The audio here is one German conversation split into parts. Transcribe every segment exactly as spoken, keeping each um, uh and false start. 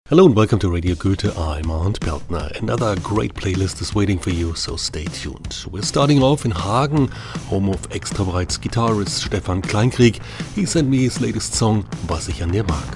Hello and welcome to Radio Goethe. I'm Arndt Peltner. Another great playlist is waiting for you, so stay tuned. We're starting off in Hagen, home of Extra Breit's guitarist Stefan Kleinkrieg. He sent me his latest song, Was ich an dir mag.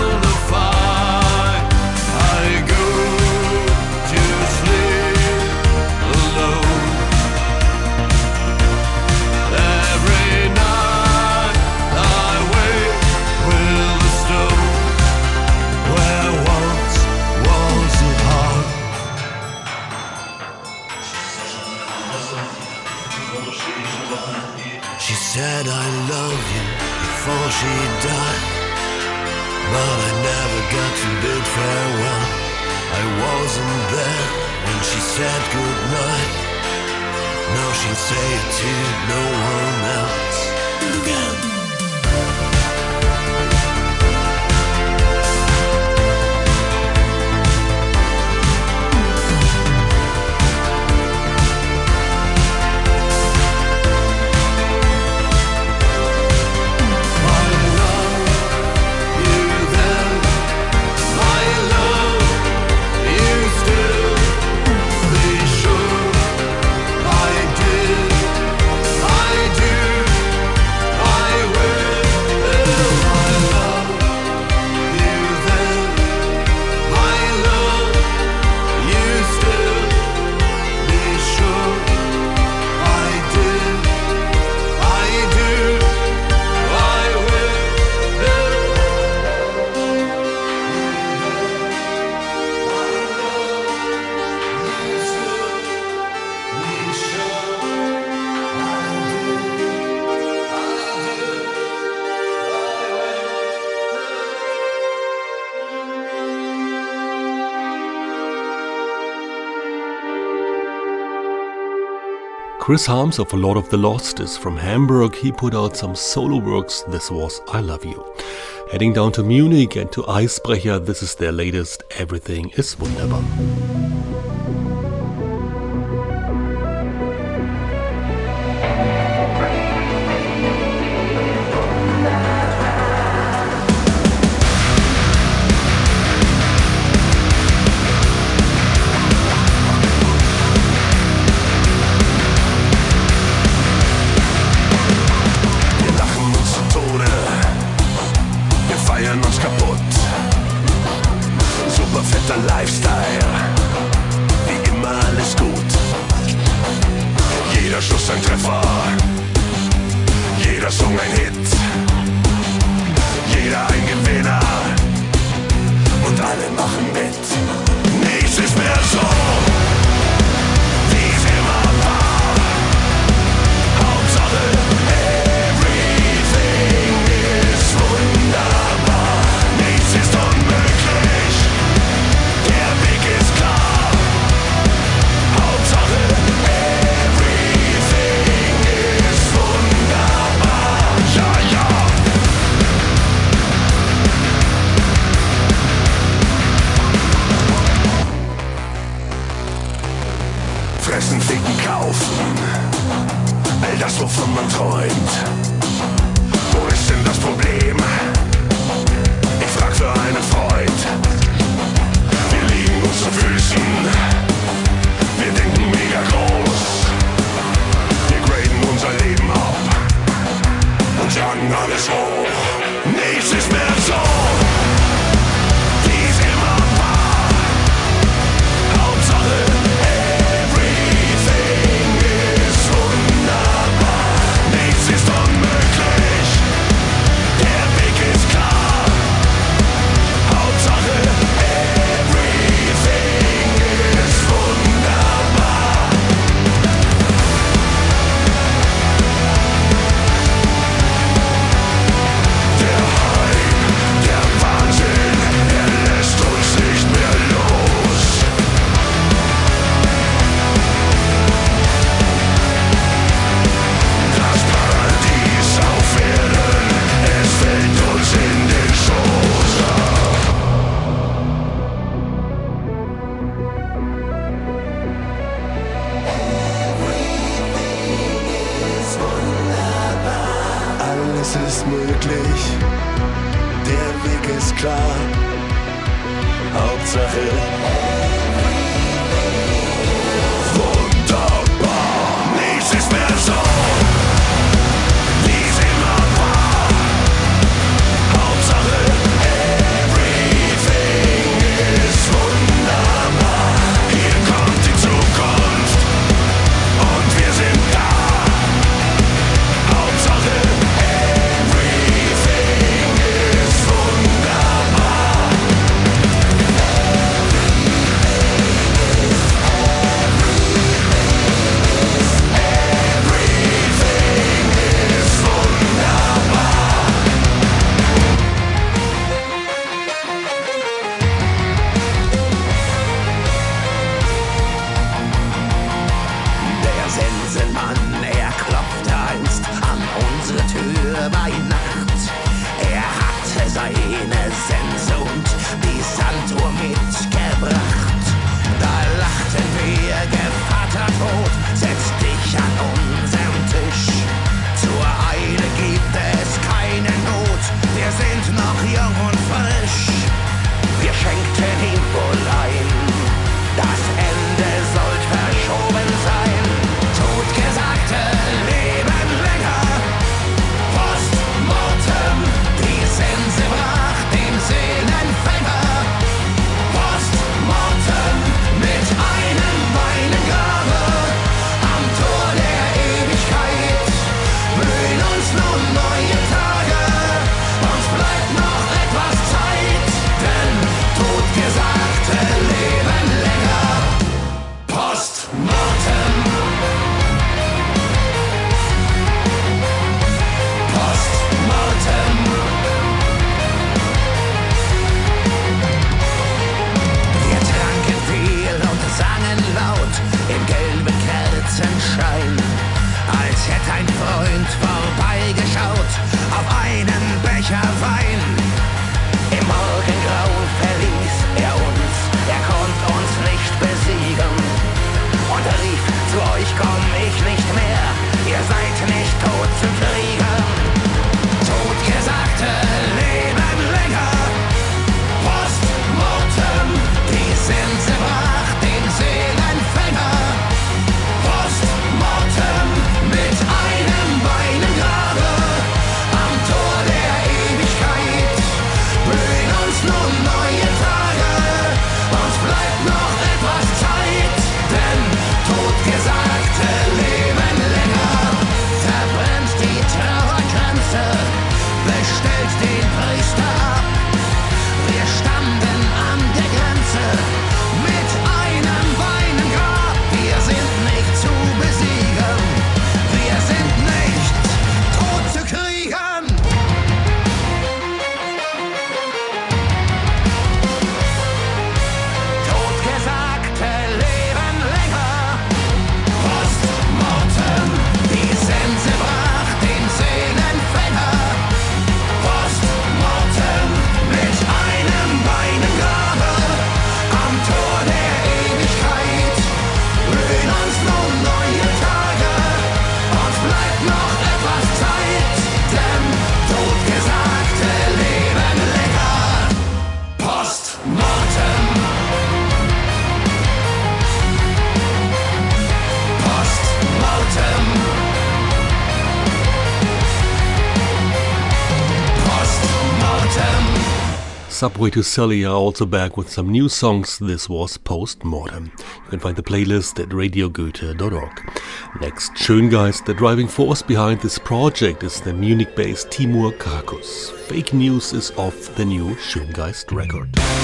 I go to sleep. She said I love you before she died, but I never got to bid farewell. I wasn't there when she said goodnight. Now she'll say it to no one else again. Chris Harms of A Lord of the Lost is from Hamburg. He put out some solo works. This was I Love You. Heading down to Munich and to Eisbrecher, this is their latest Everything is Wunderbar. Lifestyle, wie immer alles gut. Jeder Schuss ein Treffer, jeder Song ein Hit, jeder ein Gewinner und alle machen mit. Nichts ist mehr so, wie es immer war. Hauptsache everything ist wunderbar. Nichts ist unmöglich. Der Weg ist klar. Hauptsache everything ist wunderbar. Ja, ja. Fressen, ficken, kaufen. All das, wovon man träumt. Wo ist denn das Problem? Ich frag für einen Freund. Wir liegen uns zu Füßen. Wir denken mega groß. Wir graden unser Leben ab und jagen alles hoch. Nichts ist mehr so, wie es immer war. Hauptsache everything ist wunderbar. Nichts ist unmöglich. Der Weg ist klar. Hauptsache everything ist wunderbar. Der Hype, der Wahnsinn, er lässt uns nicht mehr los. Das Paradies auf Erden, es fällt uns in den Schoß. Alles ist möglich, der Weg ist klar. Hauptsache wunderbar. Nichts ist mehr so, wie es immer war. Hauptsache everything ist wunderbar. Hier kommt die Zukunft und wir sind da. Hauptsache everything ist wunderbar. Postmortem. Postmortem. Wir tranken viel und sangen laut im gelben Kerzenschein, als hätte ein Freund vorbeigeschaut auf einen Becher Wein. Im Morgengrauen verließ er uns, er konnte uns nicht besiegen und er rief: Zu euch komm ich nicht mehr, ihr seid nicht tot zu kriegen. Totgesagte leben länger. Postmortem, die Sense brach den Seelenfänger. Postmortem, mit einem Bein im Grabe, am Tor der Ewigkeit blühen uns nun neue Tage. Uns bleibt noch etwas Zeit, denn Totgesagte leben länger. Verbrennt die Trauerkränze, bestellt den Priester ab. Wir standen an der Grenze mit einem Bein im Grab. Wir sind nicht zu besiegen, wir sind nicht tot zu kriegen. Totgesagte leben länger. Postmortem, die Sense brach den Seelenfänger. Postmortem, mit einem Bein im Grabe, am Tor der Ewigkeit blühen uns nun neue Tage. Uns bleibt noch etwas Zeit, denn Totgesagte leben länger. Postmortem. Postmortem. Postmortem. Subway to Sally are also back with some new songs. This was Postmortem. You can find the playlist at radio goethe dot org. Next, Schöngeist. The driving force behind this project is the Munich-based Timur Krakus. Fake News is off the new Schöngeist record.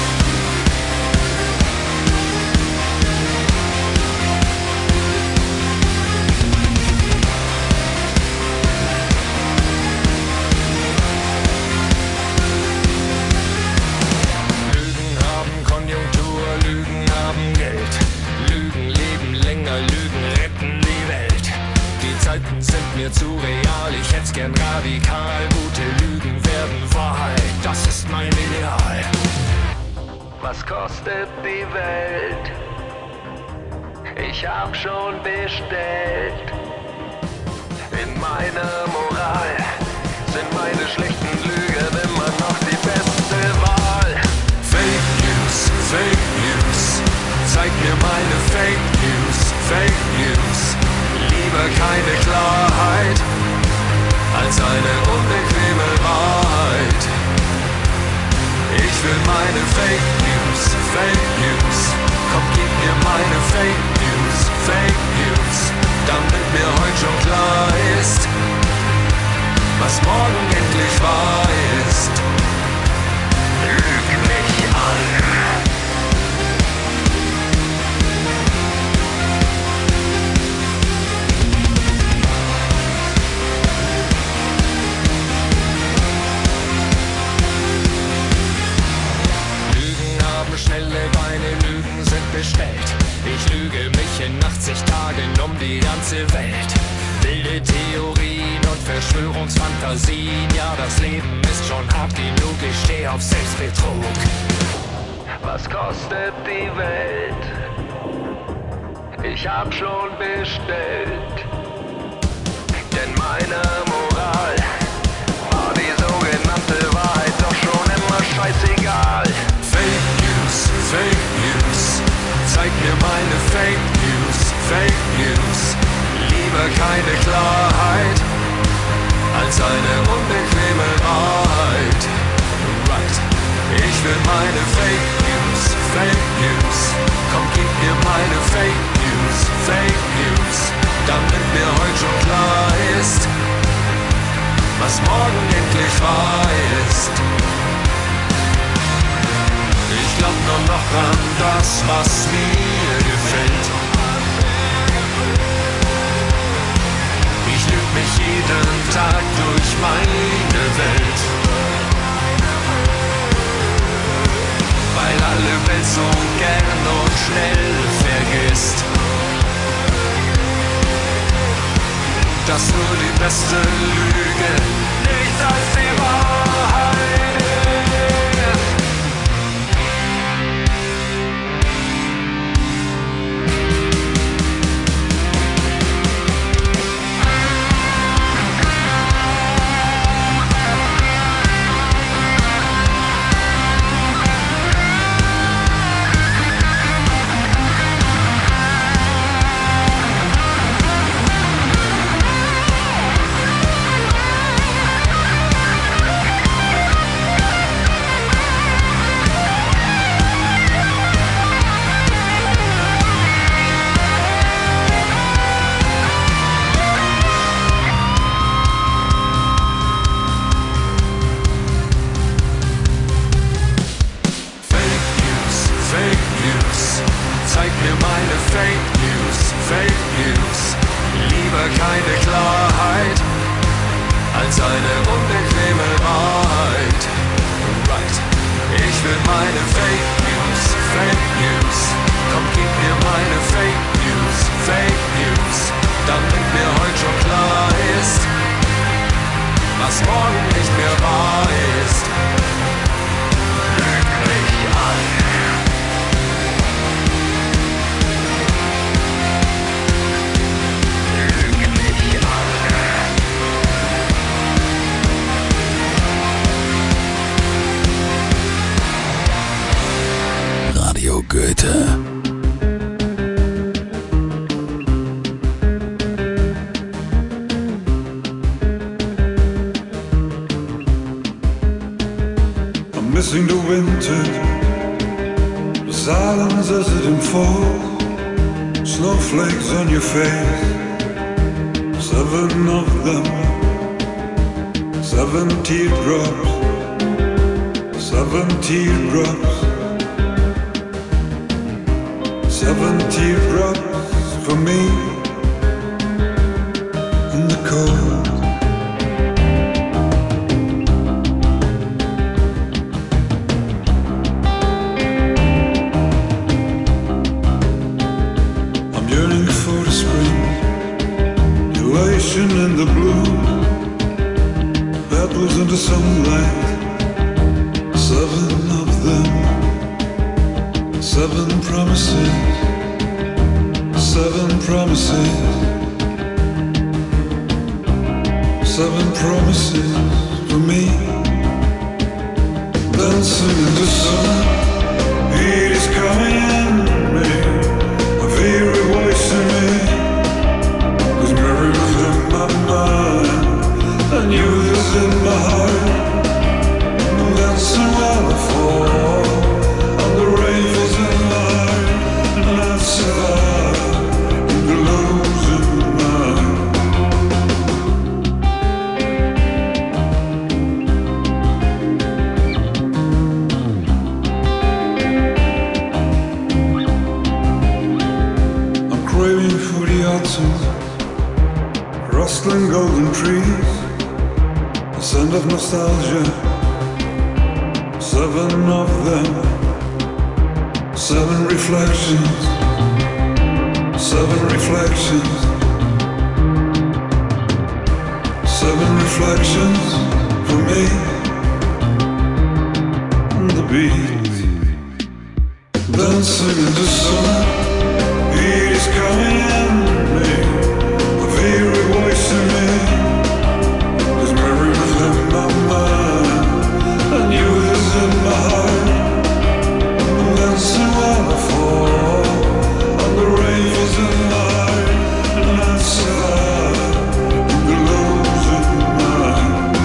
Lügen haben Konjunktur, Lügen haben Geld. Lügen leben länger, Lügen retten die Welt. Die Zeiten sind mir zu real, ich hätt's gern radikal. Gute Lügen werden Wahrheit, das ist mein Ideal. Was kostet die Welt? Ich hab schon bestellt. In meiner Moral sind meine schlechten Lügen immer noch die beste Wahl. Fake News, Fake News, zeig mir meine Fake News, Fake News. Lieber keine Klarheit als eine unbequeme Wahrheit. Ich will meine Fake News, Fake News. Komm, gib mir meine Fake News, Fake News. Damit mir heute schon klar ist, was morgen endlich wahr ist. Lüg mich an. Schnelle Beine, Lügen sind bestellt. Ich lüge mich in achtzig Tagen um die ganze Welt. Wilde Theorien und Verschwörungsfantasien. Ja, das Leben ist schon hart genug. Ich steh auf Selbstbetrug. Was kostet die Welt? Ich hab schon bestellt. Denn meine Moral war die sogenannte Wahrheit doch schon immer scheißegal. Fake News, Fake News, zeig mir meine Fake News, Fake News. Lieber keine Klarheit als eine unbequeme Wahrheit. Right. Ich will meine Fake News, Fake News. Komm, gib mir meine Fake News, Fake News. Damit mir heute schon klar ist, was morgen endlich wahr ist. Ich glaub nur noch an das, was mir gefällt. das nur die beste Lüge, nichts als die Wahrheit ist. Missing the winter, the silence as it unfolds, snowflakes on your face, seven of them, seven teardrops, seven teardrops, seven teardrops for me in the cold. In the blue, petals in the sunlight, seven of them, seven promises, seven promises, seven promises for me. Dancing in the sun, it is coming in me, a very voice in me. And you is in my heart, and dancing while I fall, and the rain is in my heart, and I survive in the losing mind. I'm craving for the autumn, rustling golden trees, the scent of nostalgia, seven of them, seven reflections, seven reflections, seven reflections for me, and the beat, dancing in the sun, it is coming in me, a very voice in me. My mind, and you is in my heart, and dancing while I fall, and the rain is in my heart, and I survive in the losing mind.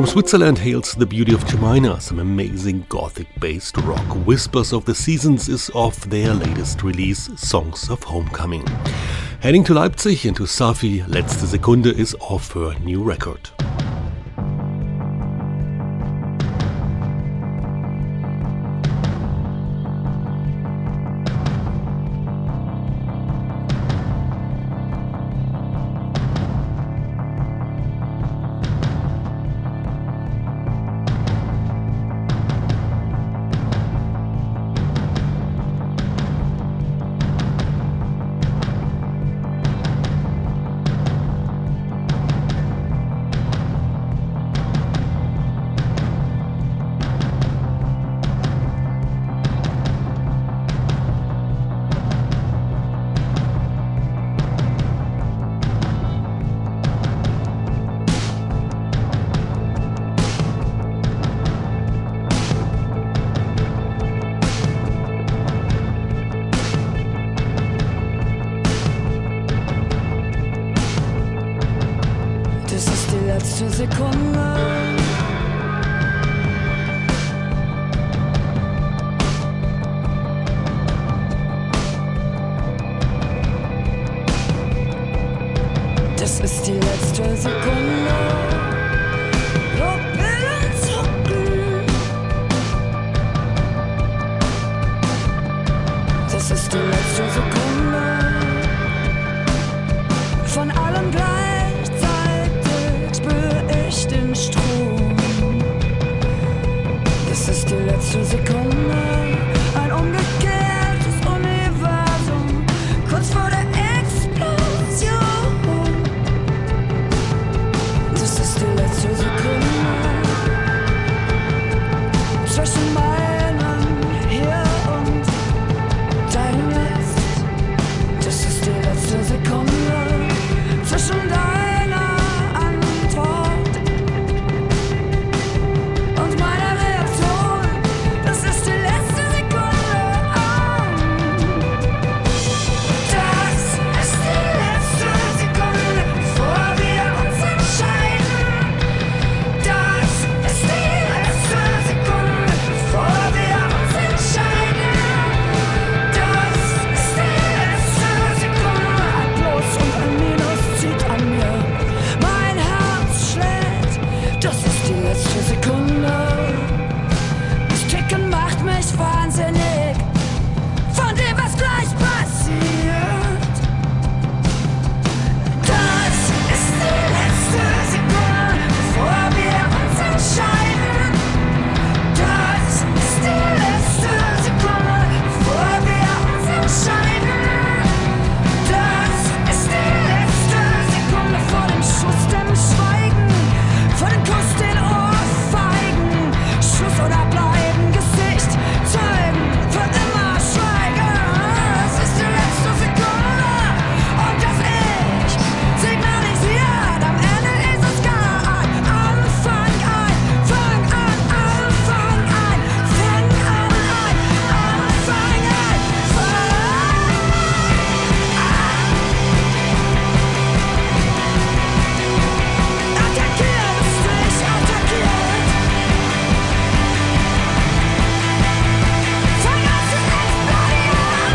Switzerland hails the beauty of Jemina. Some amazing gothic-based rock. Whispers of the Seasons is off their latest release, Songs of Homecoming. Heading to Leipzig into Safi, Letzte Sekunde is off her new record. Letzte Sekunde. Das ist die letzte Sekunde. Pupillen zucken. Das ist die letzte Sekunde. Von allem gleichzeitig spür ich den Strom. Das ist die letzte Sekunde. Ein umgekehrtes Universum, kurz vor der Explosion. Das ist die letzte Sekunde. Zwischen meinem Hier und deinem Jetzt. Das ist die letzte Sekunde. Zwischen deiner Antwort und meiner Reaktion. Das ist die letzte Sekunde. Das ist die letzte Sekunde, bevor wir uns entscheiden. Das ist die letzte Sekunde, bevor wir uns entscheiden. Das ist die letzte Sekunde. Ein Plus und ein Minus zieht an mir. Mein Herz schlägt. Das ist die letzte Sekunde. Das Ticken macht mich wahnsinnig. Von dem, was gleich passiert. Das ist die letzte Sekunde, bevor wir uns entscheiden. Das ist die letzte Sekunde, bevor wir uns entscheiden. Das ist die letzte Sekunde vor dem Schuss, dem Schweigen, vor dem Kuss, den Ohrfeigen. Schuss oder bleiben, Gesicht zeigen, für immer schweigen. Das ist die letzte Sekunde und das Ich signalisiert, am Ende ist es gar ein Anfang, ein Fang an, Anfang, ein Fang an, ein Anfang, ein Fang an. Attackiert, dich attackiert. Fang an zu explodieren.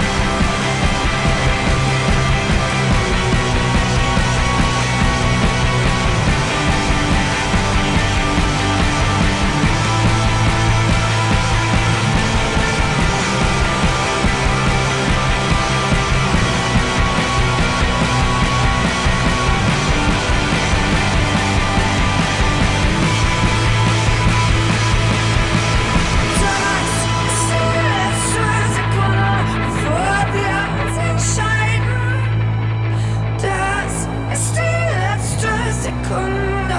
Das ist die letzte Sekunde, bevor wir uns entscheiden. Das ist die letzte Sekunde.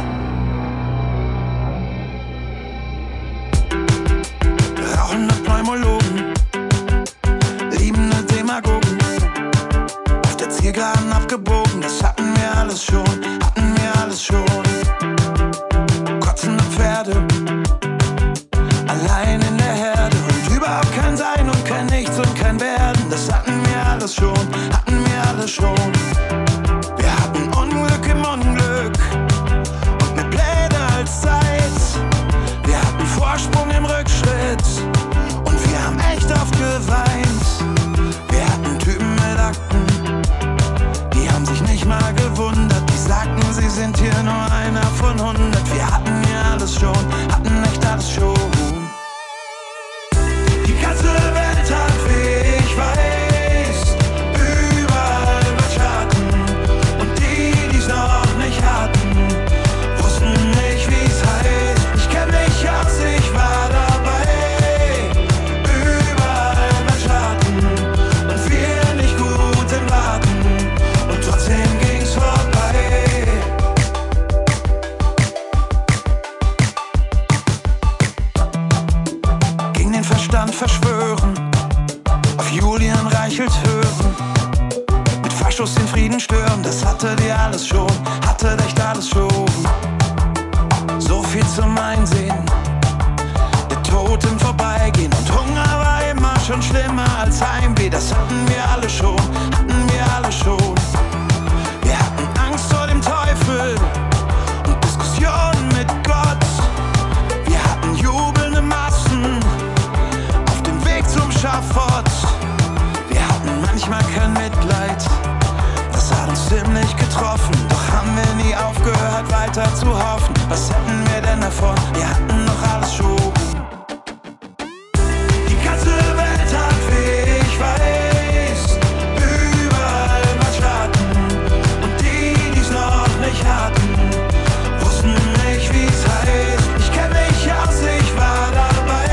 Rauchende Pneumologen, liebende Demagogen, auf der Zielgeraden abgebogen, das hatten wir alles schon, hatten wir alles schon. Kotzende Pferde, allein in der Herde und überhaupt kein Sein und kein Nichts und kein Werden, das hatten wir alles schon, hatten wir alles schon. Wir hatten Unglück im Unglück und mit Pläne als Zeit. ließ den Frieden stören. Das hattet ihr alles schon, hattet echt alles schon. So viel zum Einsehen, der Tod im Vorbeigehen. Und Hunger war immer schon schlimmer als Heimweh. Das hatten wir alle schon, hatten wir alle schon. Wir hatten Angst vor dem Teufel und Diskussionen mit Gott. Wir hatten jubelnde Massen auf dem Weg zum Schafott. Wir hatten manchmal kein Mitleid, das hat uns ziemlich getroffen. Doch haben wir nie aufgehört weiter zu hoffen. Was hätten wir denn davon? Wir hatten noch alles schon. Die ganze Welt hat weh, ich weiß. Überall war Schatten. Und die, die's noch nicht hatten, wussten nicht, wie's heißt. Ich kenn mich aus, ich war dabei.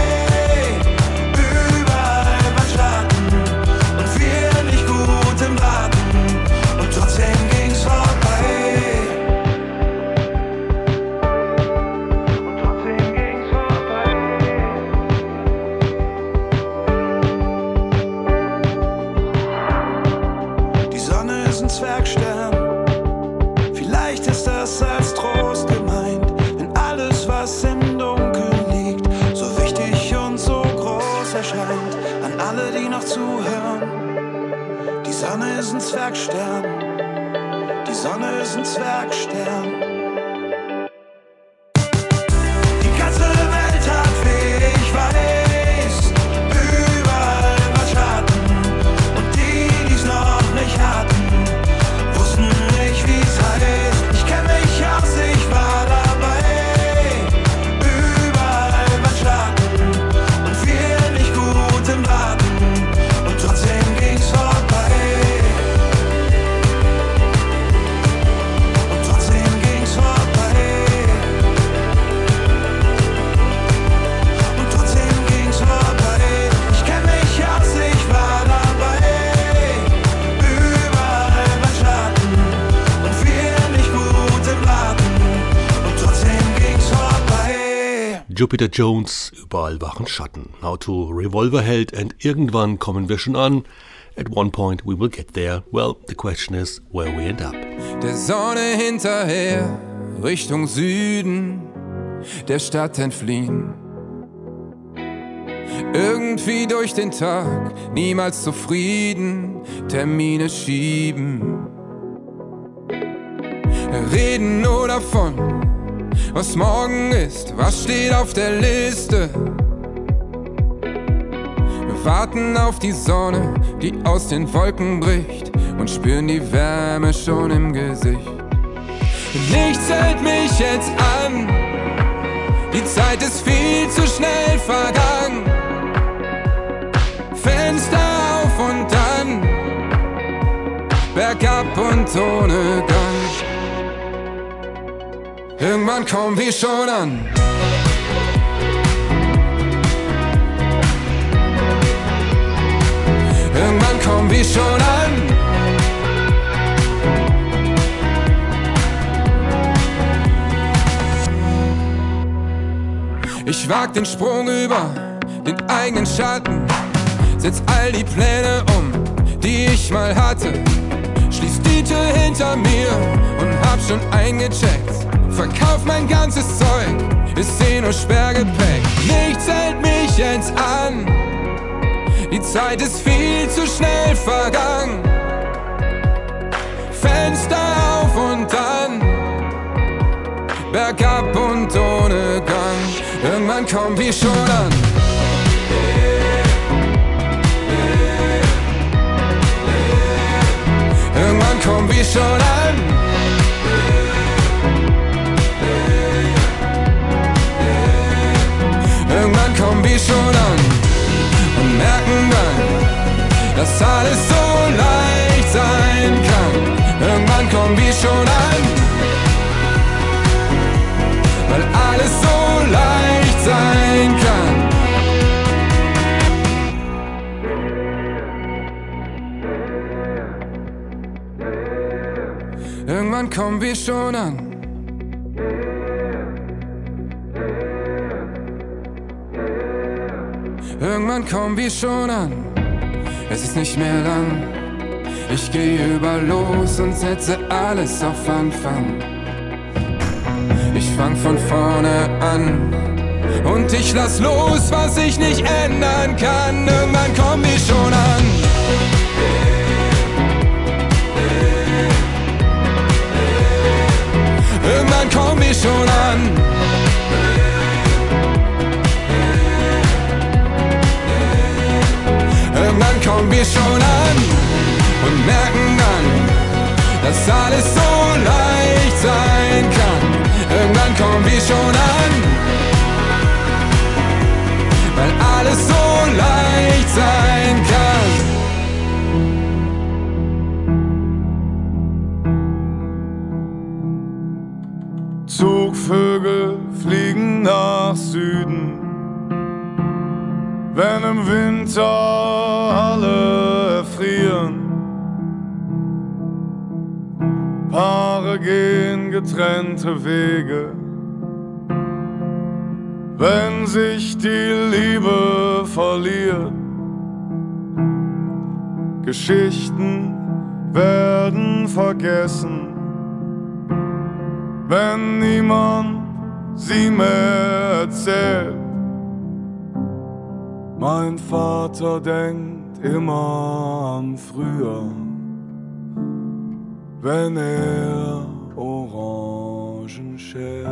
Überall war Schatten. Und wir nicht gut im Warten. Und trotzdem ging's vorbei. Zwergstern. Vielleicht ist das als Trost gemeint, wenn alles, was im Dunkeln liegt, so wichtig und so groß erscheint. An alle, die noch zuhören, die Sonne ist ein Zwergstern. Die Sonne ist ein Zwergstern. Die ganze Welt hat weh, ich weiß. Überall war Schatten. Und die, die's noch nicht hatten, wussten nicht, wie's heißt. Ich kenn mich aus, ich war dabei. Überall war Schatten. Und wir nicht gut im Warten. Und trotzdem ging's vorbei. Und trotzdem ging's vorbei. Und trotzdem ging's vorbei. Ich kenn mich aus, ich war dabei. Überall war Schatten. Und wir nicht gut im Warten. Und trotzdem ging's vorbei. Jupiter Jones, überall waren Schatten. How to Revolverheld, and irgendwann kommen wir schon an. At one point we will get there. Well, the question is where we end up. Der Sonne hinterher, Richtung Süden, der Stadt entfliehen. Irgendwie durch den Tag, niemals zufrieden, Termine schieben. Reden nur davon, was morgen ist, was steht auf der Liste. Wir warten auf die Sonne, die aus den Wolken bricht, und spüren die Wärme schon im Gesicht. Nichts hält mich jetzt an, die Zeit ist viel zu schnell vergangen. Fenster auf und dann bergab und ohne Gang. Irgendwann kommen wir schon an. Irgendwann kommen wir schon an. Ich wag den Sprung über den eigenen Schatten, setz all die Pläne um, die ich mal hatte. Schließ die Tür hinter mir und hab schon eingecheckt. Verkauf mein ganzes Zeug, ist eh nur Sperrgepäck. Nichts hält mich jetzt an, die Zeit ist viel zu schnell vergangen. Fenster auf und dann bergab und ohne Gang. Irgendwann kommen wir schon an. Irgendwann kommen wir schon an. Irgendwann kommen wir schon an und merken dann, dass alles so leicht sein kann. Irgendwann kommen wir schon an, weil alles so leicht sein kann. Irgendwann kommen wir schon an. Irgendwann kommen wir schon an. Es ist nicht mehr lang, Ich gehe über los und setze alles auf Anfang. Ich fang von vorne an und ich lass los, was ich nicht ändern kann. Irgendwann komm ich schon an. Irgendwann komm ich schon an. Irgendwann kommen wir schon an und merken dann, dass alles so leicht sein kann. Irgendwann kommen wir schon an, weil alles so leicht sein kann. Zugvögel fliegen nach Süden, wenn im Winter alle erfrieren. Paare gehen getrennte Wege, wenn sich die Liebe verliert. Geschichten werden vergessen, wenn niemand sie mehr erzählt. Mein Vater denkt immer an früher, wenn er Orangen schält.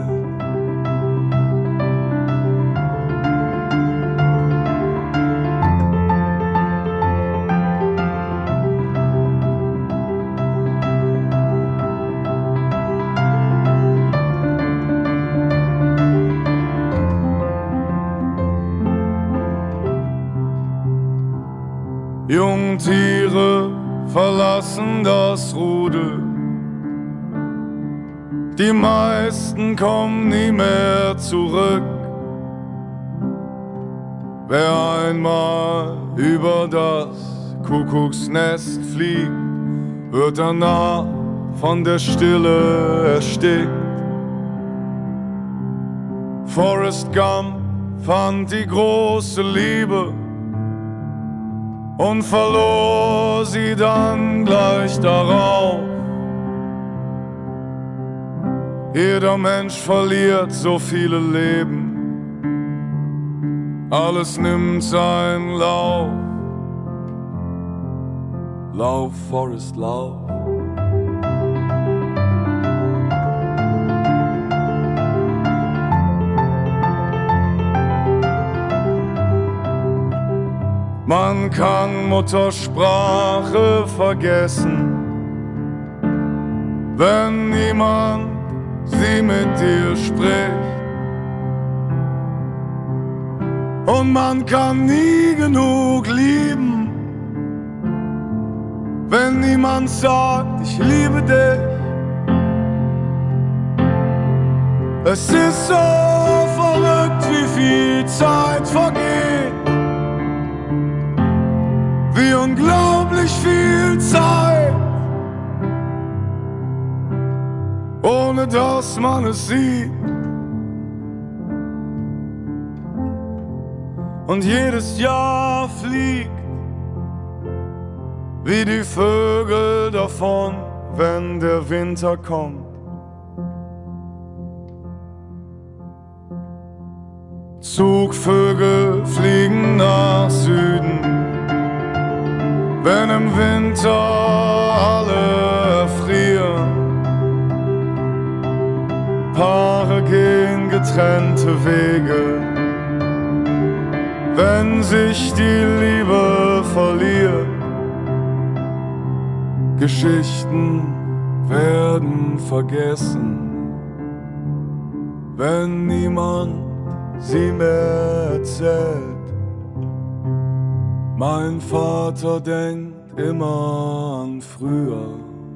Jungtiere verlassen das Rudel, die meisten kommen nie mehr zurück. Wer einmal über das Kuckucksnest fliegt, wird danach von der Stille erstickt. Forrest Gump fand die große Liebe und verlor sie dann gleich darauf. Jeder Mensch verliert so viele Leben, alles nimmt seinen Lauf. Lauf, Forrest, lauf. Man kann Muttersprache vergessen, wenn niemand sie mit dir spricht. Und man kann nie genug lieben, wenn niemand sagt, ich liebe dich. Es ist so verrückt, wie viel Zeit vergeht. Wie unglaublich viel Zeit, ohne dass man es sieht. Und jedes Jahr fliegt wie die Vögel davon, wenn der Winter kommt. Zugvögel fliegen nach Süden, wenn im Winter alle erfrieren. Paare gehen getrennte Wege, wenn sich die Liebe verliert. Geschichten werden vergessen, wenn niemand sie mehr erzählt. Mein Vater denkt immer an früher,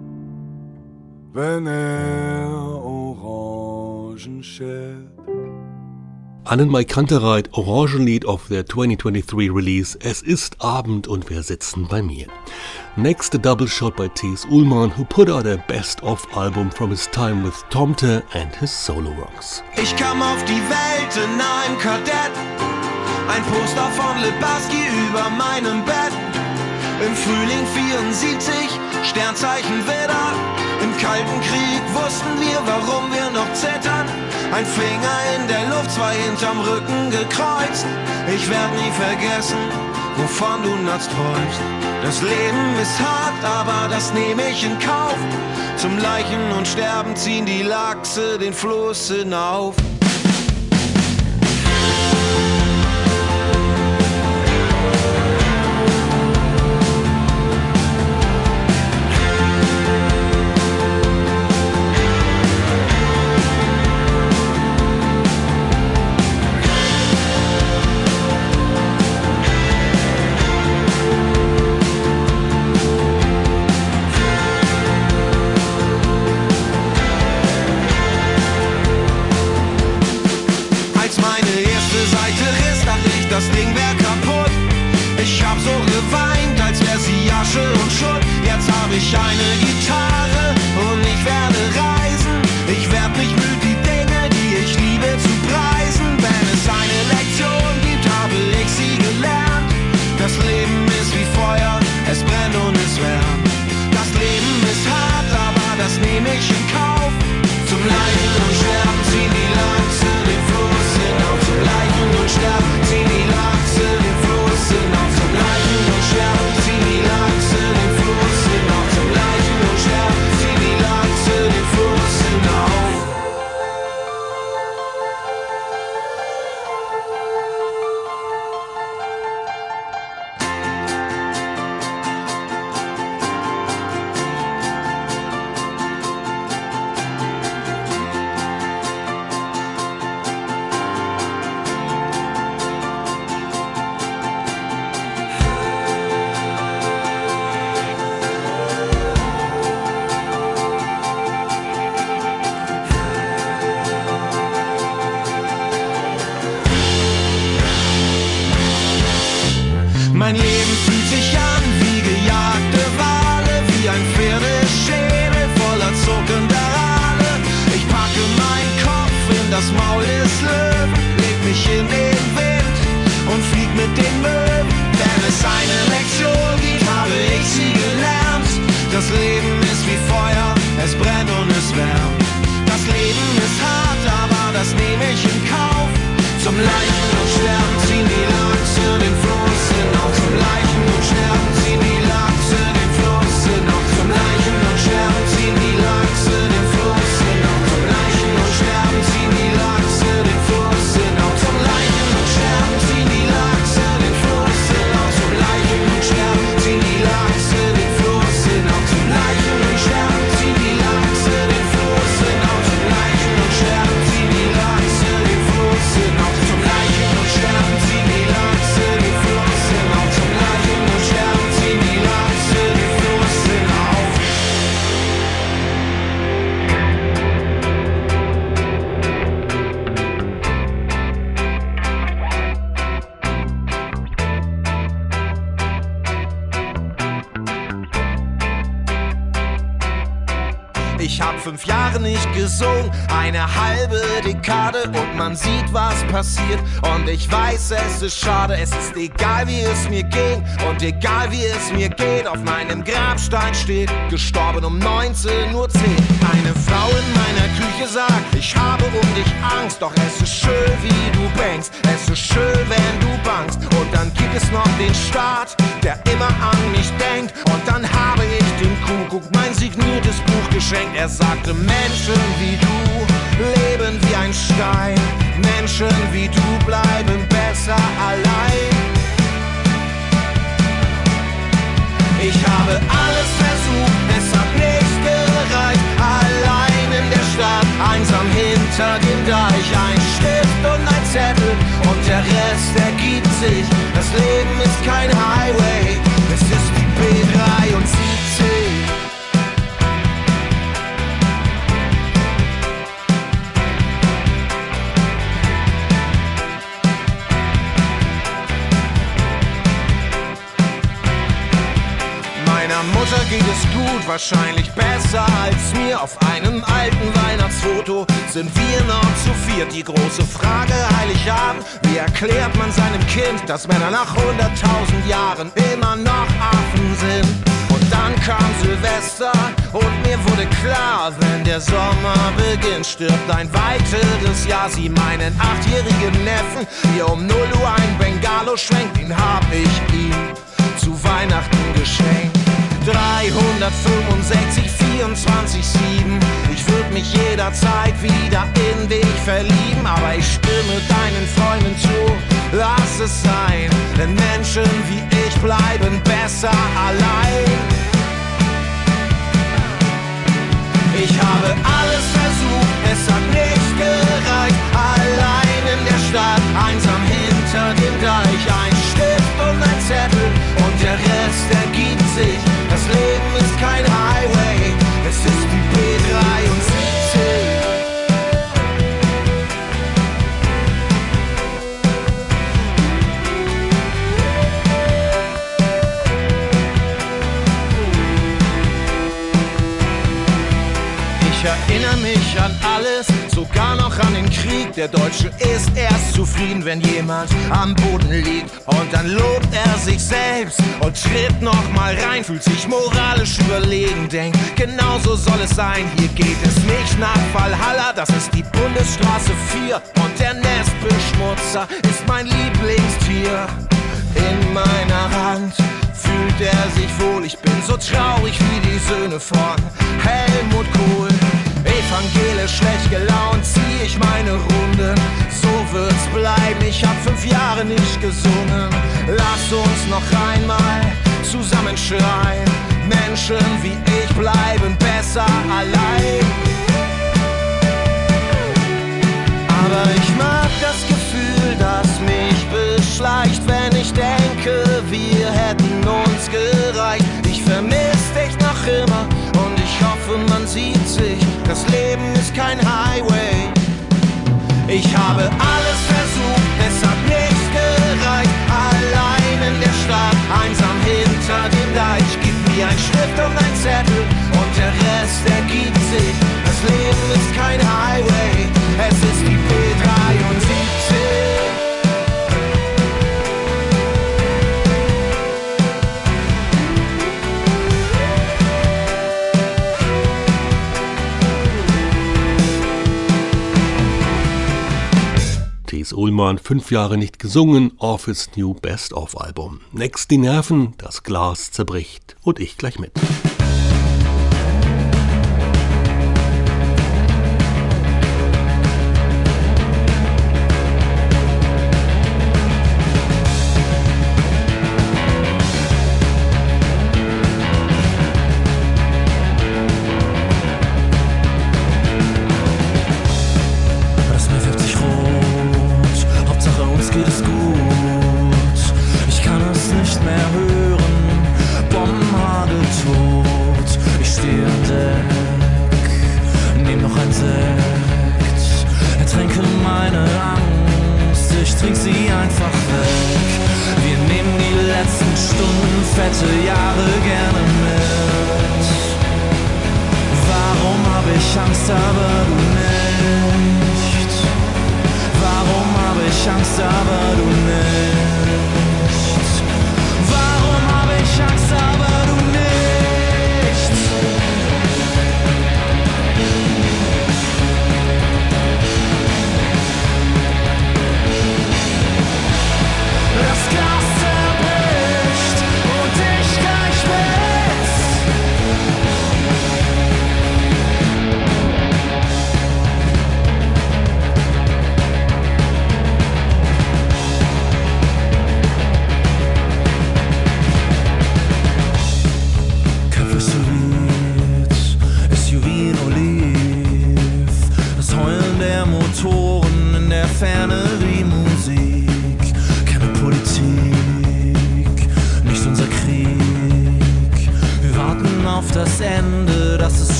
wenn er Orangen schält. Annenmai Kantereit, Orangenlied of their twenty twenty-three release Es ist Abend und wir sitzen bei mir. Next, a double shot by Thies Ullmann, who put out a best-of album from his time with Tomte and his solo rocks. Ich kam auf die Welt in einem Kadett, ein Poster von Lebarski über meinem Bett. Im Frühling vierundsiebzig Sternzeichen Widder. Im Kalten Krieg wussten wir, warum wir noch zittern. Ein Finger in der Luft, zwei hinterm Rücken gekreuzt. Ich werd nie vergessen, wovon du nachts träumst. Das Leben ist hart, aber das nehme ich in Kauf. Zum Leichen und Sterben ziehen die Lachse den Fluss hinauf. Das Ding wär kaputt. Ich hab so geweint, als wär sie Asche und Schutt. Jetzt hab ich eine Gitarre und ich werde reisen. Ich werd mich müde, die Dinge, die ich liebe, zu preisen. Wenn es eine Lektion gibt, habe ich sie gelernt. Das Leben ist wie Feuer, es brennt und es wärmt. Das Leben ist hart, aber das nehme ich in Kauf. Zum Leiden und Sterben ziehen die Lachse den Fluss hinauf. Zum Leiden und Sterben ziehen die Lachse den Fluss hinauf. Zum Leiden und Sterben ziehen die Lachse den Fluss hinauf. Zum Leiden und Sterben ziehen die Lachse den Fluss hinauf. Mein Leben fühlt sich an wie gejagte Wale, wie ein Pferdeschädel voller zuckender Aale. Ich packe meinen Kopf in das Maul des Löwen, leg mich in den Wind und flieg mit den Möwen. Wenn es eine Lektion gibt, habe ich sie gelernt. Das Leben ist wie Feuer, es brennt und es wärmt. Das Leben ist hart, aber das nehme ich in Kauf. Zum Leiden und Sterben ziehen die Lachse den Fluss hinauf. Zum Leiden und Sterben ziehen die Lachse den Fluss hinauf. Zum Leiden und Sterben ziehen die Lachse den Fluss hinauf. Zum Leiden und Sterben ziehen die Lachse den Fluss hinauf. Zum Leiden und Sterben ziehen die Lachse den Fluss hinauf. Zum Leiden und Sterben ziehen die Lachse den Fluss hinauf. Zum Leiden und Sterben ziehen die Lachse den Fluss hinauf. Zum Leiden und Sterben ziehen die Lachse den Fluss hinauf. Zum Leiden und Sterben ziehen die Lachse den Fluss hinauf. Zum Leiden und Sterben ziehen die Lachse den Fluss hinauf. Ich hab fünf Jahre nicht gesungen, eine halbe Dekade und man sieht, was passiert. Und ich weiß, es ist schade, es ist egal, wie es mir ging und egal, wie es mir geht. Auf meinem Grabstein steht, gestorben um neunzehn Uhr zehn. Eine Frau in meiner Küche sagt, ich habe um dich Angst. Doch es ist schön, wie du bangst, es ist schön, wenn du bangst. Und dann gibt es noch den Staat, der immer an mich denkt. Und dann habe ich dem Kuckuck mein signiertes Buch geschenkt. Er sagte, Menschen wie du leben wie ein Stein. Menschen wie du bleiben besser allein. Ich habe alles versucht, es hat nicht gereicht. Allein in der Stadt, einsam hinter dem Deich. Ein Stift und ein Zettel und der Rest ergibt sich. Das Leben ist kein Highway, es ist die B dreiundsiebzig. Mutter geht es gut, wahrscheinlich besser als mir. Auf einem alten Weihnachtsfoto sind wir noch zu viert. Die große Frage Heiligabend, wie erklärt man seinem Kind, dass Männer nach hunderttausend Jahren immer noch Affen sind? Und Dann kam Silvester und mir wurde klar, wenn der Sommer beginnt, stirbt ein weiteres Jahr. Sie meinen achtjährigen Neffen, hier um null Uhr ein Bengalo schwenkt, den hab ich ihm zu Weihnachten geschenkt. dreihundertfünfundsechzig, vierundzwanzig, sieben. Ich würd mich jederzeit wieder in dich verlieben, aber ich stimme deinen Freunden zu, lass es sein, denn Menschen wie ich bleiben besser allein. Ich habe alles versucht, es hat nicht gereicht, allein in der Stadt, einsam hinter dem Deich, ein Stift und ein Zettel und der Rest ergibt sich. Das Leben ist kein Highway, es ist die B dreiundsiebzig. Ich erinnere mich an alles, sogar noch an den Krieg. Der Deutsche ist erst zufrieden, wenn jemand am Boden liegt. Und dann lobt er sich selbst und tritt noch mal rein, fühlt sich moralisch überlegen, denkt, genau so soll es sein. Hier geht es nicht nach Valhalla, das ist die Bundesstraße vier. Und der Nestbeschmutzer ist mein Lieblingstier. In meiner Hand fühlt er sich wohl, ich bin so traurig wie die Söhne von Helmut Kohl. Evangelisch schlecht gelaunt zieh ich meine Runden, so wird's bleiben, ich hab fünf Jahre nicht gesungen. Lass uns noch einmal zusammen schreien, Menschen wie ich bleiben besser allein. Aber ich mag das Gefühl, das mich beschleicht, wenn ich denke, wir hätten uns gereicht. Ich vermiss dich noch immer und ich hoffe, man sieht sich. Das Leben ist kein Highway. Ich habe alles versucht, es hat nicht gereicht. Allein in der Stadt, einsam hinter dem Deich. Gib mir ein Stift und ein Zettel und der Rest ergibt sich. Das Leben ist kein Highway, es ist die B dreiundsiebzig. Thies Ullmann, fünf Jahre nicht gesungen, Office New Best-of Album. Next die Nerven, das Glas zerbricht und ich gleich mit.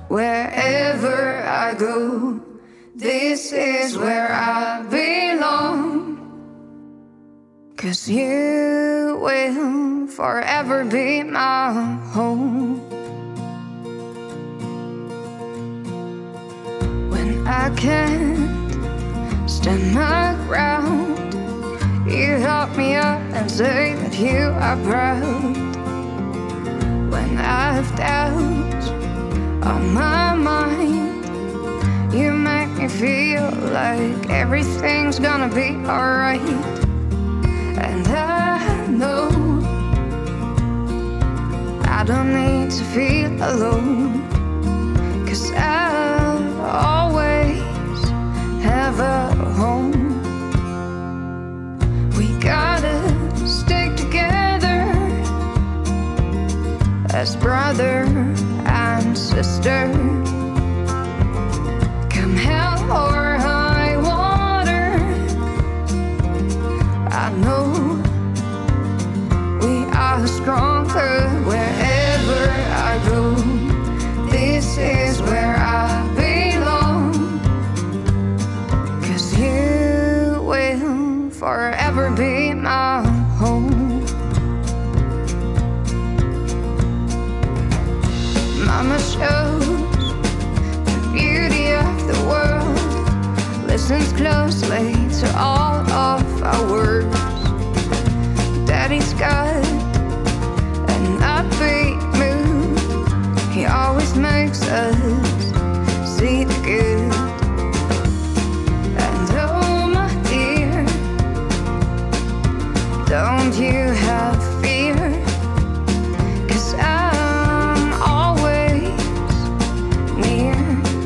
wherever I go. This is where I belong. 'Cause you will forever be my home. When I can't stand my ground, you help me up and say that you are proud. When I've doubts on my mind, you make me feel like everything's gonna be alright. And I know I don't need to feel alone, 'cause I'll always have a home. We gotta stick together as brother and sister. Come hell or high water, I know we are stronger wherever I go. This is where I belong. 'Cause you will forever be my home. Mama shows the beauty of the world, listens closely to all of our words. Daddy's got an upbeat mood, he always makes us see the good. And oh my dear, don't you have fear, 'cause I'm always near.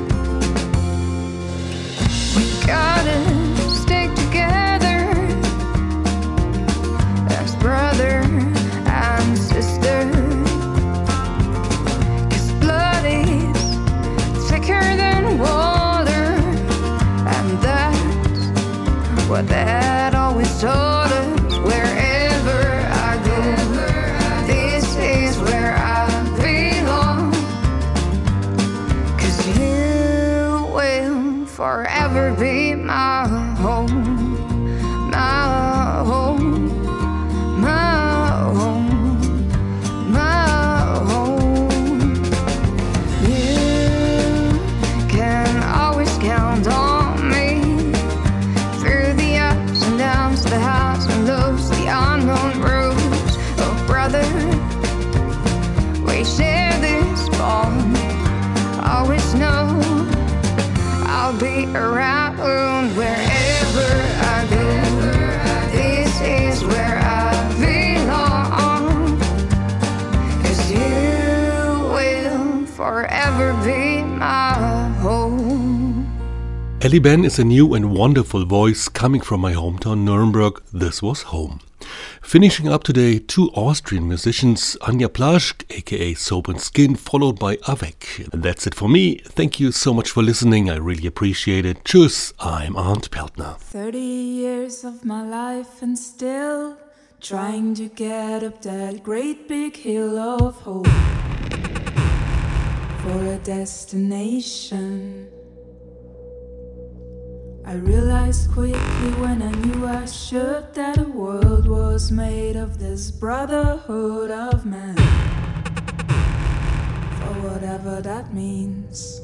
We gotta stick together as brother and sister, 'cause blood is thicker than water, and that's what Dad always told us. Wherever I go, this is where I belong. 'Cause you will forever be my home, my home, my home, my home. You can always count on me through the ups and downs, the highs and lows, the unknown roads. Oh brother, we share this bond. Always know I'll be around wherever I go. This is where I belong. 'Cause you will forever be my home. Ellie Ben is a new and wonderful voice coming from my hometown Nuremberg. This was home. Finishing up today, two Austrian musicians, Anja Plaschk, aka Soap and Skin, followed by Avec. And that's it for me. Thank you so much for listening. I really appreciate it. Tschüss, I'm Arndt Peltner. Thirty years of my life and still trying to get up that great big hill of hope for a destination. I realized quickly when I knew I should that the world was made of this brotherhood of man, for whatever that means.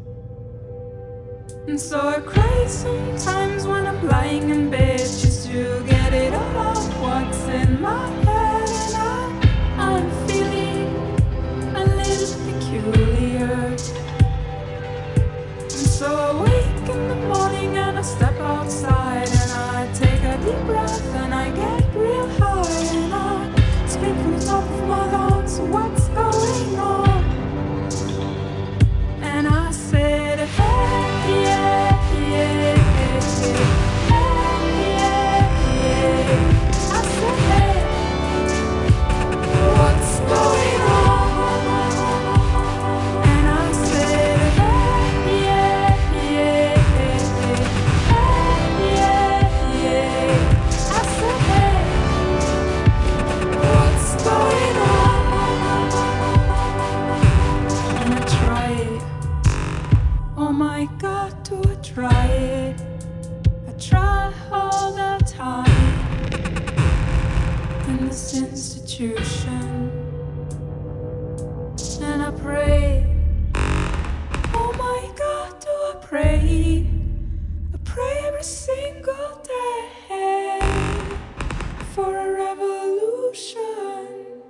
And so I cry sometimes when I'm lying in bed just to get it all out what's in my head. And I, I'm feeling a little peculiar. And so I wake in the morning and I step outside and I take a deep breath and I get real high and I speak from the top of my lungs, what's going on? And I said, hey, yeah, yeah, hey, yeah, yeah. I said, hey, what's going on? And I said, hey, yeah, yeah, hey, my God, do I try it? I try all the time in this institution, and I pray. Oh my God, do I pray? I pray every single day for a revolution.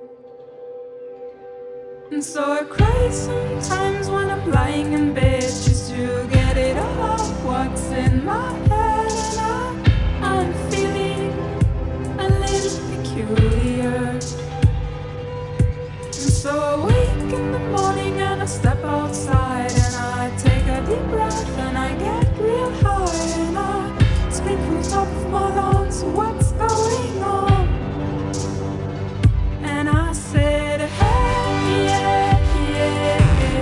And so I cry sometimes when I'm lying in bed just to get it all out what's in my head. And I, I'm feeling a little peculiar. And so I wake in the morning and I step outside and I take a deep breath and I get real high and I scream from the top of my lungs, what's going on? And I said, hey, yeah, yeah, hey,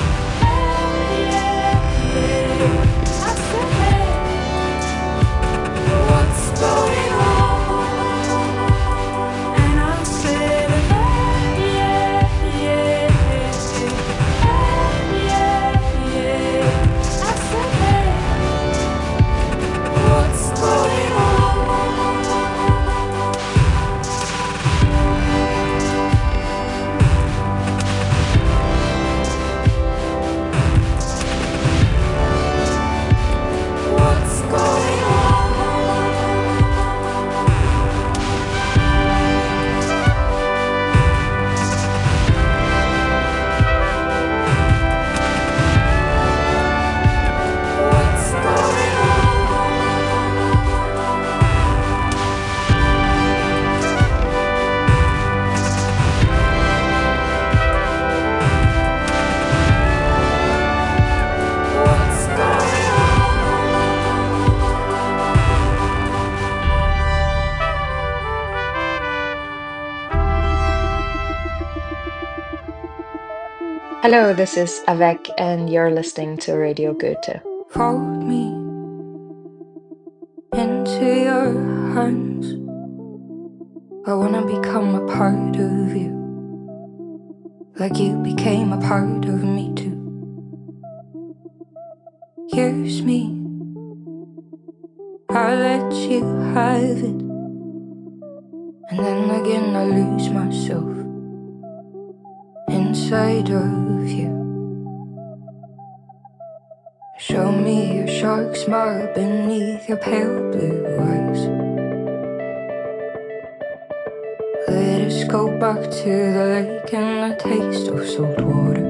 yeah, yeah. I said, hey, what's going on? And I said, hey, yeah, yeah, hey, yeah, yeah. I said, hey, what's going on? What's going on? What's going on? What's going Hello, this is Avec, and you're listening to Radio Goethe. Fold me into your hands. I wanna become a part of you, like you became a part of me too. Here's me, I let you have it, and then again I lose myself inside of you. Show me your shark smile beneath your pale blue eyes. Let us go back to the lake and the taste of salt water.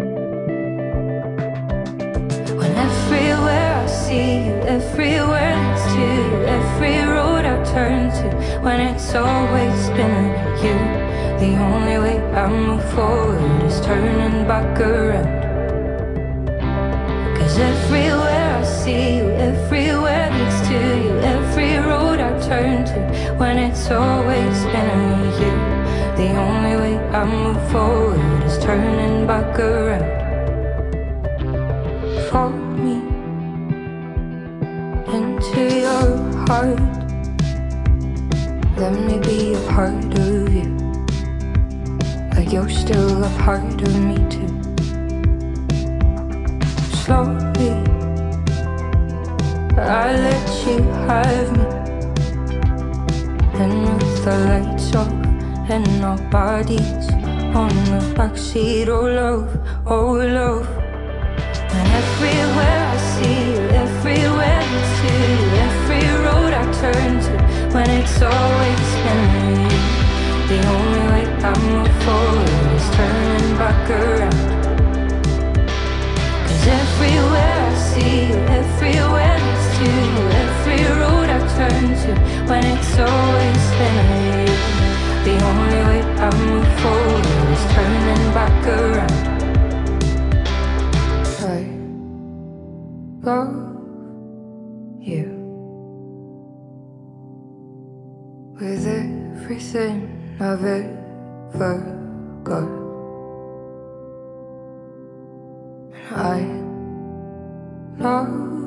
When everywhere I see you, everywhere leads to you, every road I turn to, when it's always been you, the only way I move forward is turning back around. Cause everywhere I see you, everywhere leads to you, every road I turn to, when it's always been you, the only way I move forward is turning back around. Fold me into your heart, let me be a part of you, like you're still a part of me too. Slowly, I let you have me, and with the lights off and our bodies on the backseat, oh love, oh love. And everywhere I see you, everywhere leads to you, every road I turn to, when it's always been you, the only way I move forward is turning back around. Cause everywhere I see you, everywhere leads to you, every road I turn to, when it's always been you, the only way I move forward is turning back around. I love you with everything I've ever got. I love